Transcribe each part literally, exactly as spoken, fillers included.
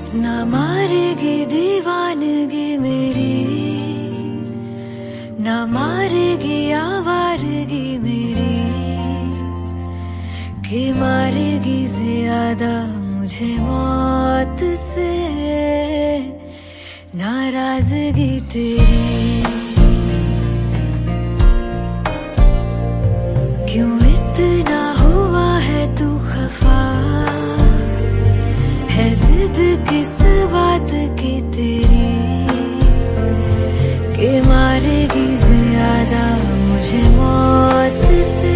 ना मारेगी दीवानगी मेरी, ना मारेगी आवारगी मेरी, कि मारेगी ज्यादा मुझे मौत से नाराजगी तेरी। क्यों इतना हुआ है तू खफा, है जिद किस बात की तेरी, कि मारेगी ज्यादा मुझे मौत से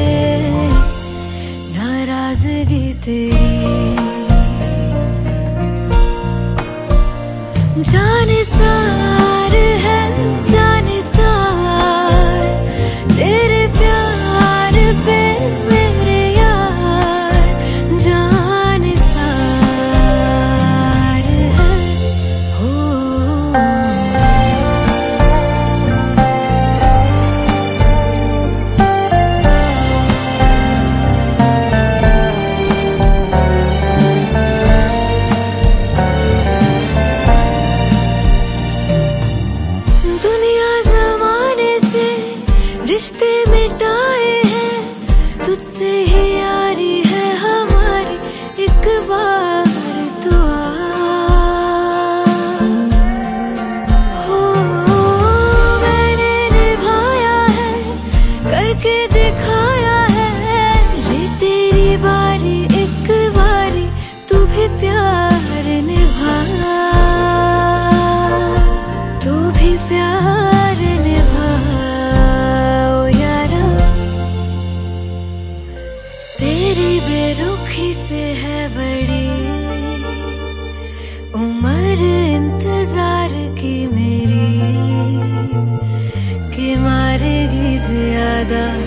नाराजगी तेरी। जाने सार है जाने सार तेरे प्यार पे मेरे यार, जाने सार है हो। रिश्ते मिटाए हैं तुझसे ही यारी है हमारी, एक बार तो आ हो। मैंने निभाया है करके दिखाया है, ले तेरी बारी एक बारी तू भी प्यार निभा, तू भी प्यार निभा। तेरी बेरुखी से है बड़ी उम्र इंतजार की मेरी, कि मारेगी ज्यादा